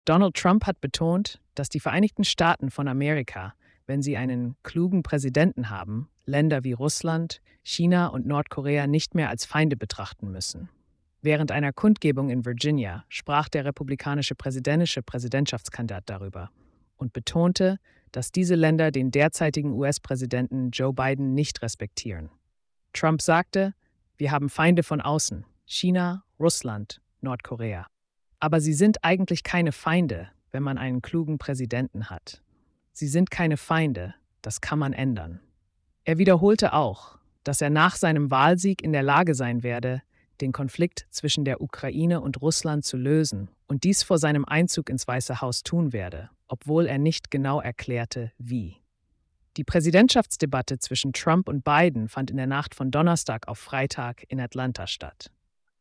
Donald Trump hat betont, dass die Vereinigten Staaten von Amerika, wenn sie einen klugen Präsidenten haben, Länder wie Russland, China und Nordkorea nicht mehr als Feinde betrachten müssen. Während einer Kundgebung in Virginia sprach der republikanische Präsidentschaftskandidat darüber und betonte, dass diese Länder den derzeitigen US-Präsidenten Joe Biden nicht respektieren. Trump sagte, wir haben Feinde von außen, China, Russland, Nordkorea. Aber sie sind eigentlich keine Feinde, wenn man einen klugen Präsidenten hat. Sie sind keine Feinde, das kann man ändern. Er wiederholte auch, dass er nach seinem Wahlsieg in der Lage sein werde, den Konflikt zwischen der Ukraine und Russland zu lösen und dies vor seinem Einzug ins Weiße Haus tun werde, obwohl er nicht genau erklärte, wie. Die Präsidentschaftsdebatte zwischen Trump und Biden fand in der Nacht von Donnerstag auf Freitag in Atlanta statt.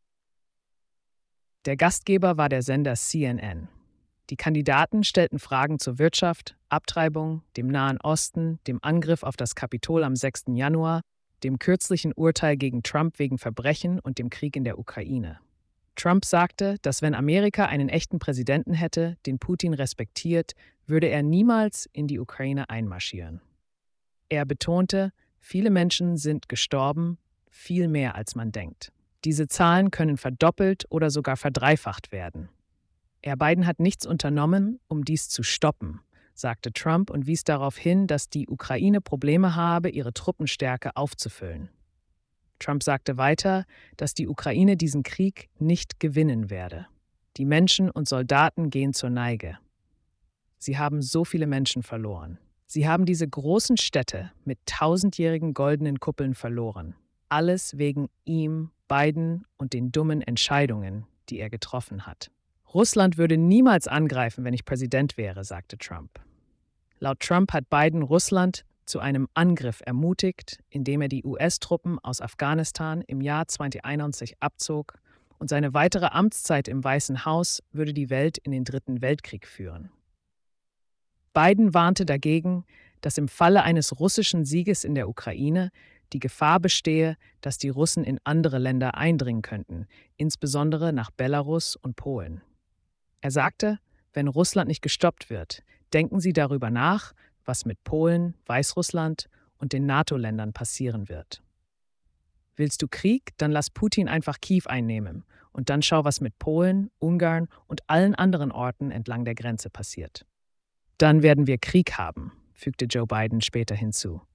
Der Gastgeber war der Sender CNN. Die Kandidaten stellten Fragen zur Wirtschaft, Abtreibung, dem Nahen Osten, dem Angriff auf das Kapitol am 6. Januar, dem kürzlichen Urteil gegen Trump wegen Verbrechen und dem Krieg in der Ukraine. Trump sagte, dass wenn Amerika einen echten Präsidenten hätte, den Putin respektiert, würde er niemals in die Ukraine einmarschieren. Er betonte, viele Menschen sind gestorben, viel mehr als man denkt. Diese Zahlen können verdoppelt oder sogar verdreifacht werden. Biden hat nichts unternommen, um dies zu stoppen, sagte Trump und wies darauf hin, dass die Ukraine Probleme habe, ihre Truppenstärke aufzufüllen. Trump sagte weiter, dass die Ukraine diesen Krieg nicht gewinnen werde. Die Menschen und Soldaten gehen zur Neige. Sie haben so viele Menschen verloren. Sie haben diese großen Städte mit tausendjährigen goldenen Kuppeln verloren. Alles wegen ihm, Biden und den dummen Entscheidungen, die er getroffen hat. Russland würde niemals angreifen, wenn ich Präsident wäre, sagte Trump. Laut Trump hat Biden Russland zu einem Angriff ermutigt, indem er die US-Truppen aus Afghanistan im Jahr 2021 abzog, und seine weitere Amtszeit im Weißen Haus würde die Welt in den Dritten Weltkrieg führen. Biden warnte dagegen, dass im Falle eines russischen Sieges in der Ukraine die Gefahr bestehe, dass die Russen in andere Länder eindringen könnten, insbesondere nach Belarus und Polen. Er sagte, wenn Russland nicht gestoppt wird, denken Sie darüber nach, was mit Polen, Weißrussland und den NATO-Ländern passieren wird. Willst du Krieg, dann lass Putin einfach Kiew einnehmen und dann schau, was mit Polen, Ungarn und allen anderen Orten entlang der Grenze passiert. Dann werden wir Krieg haben, fügte Joe Biden später hinzu.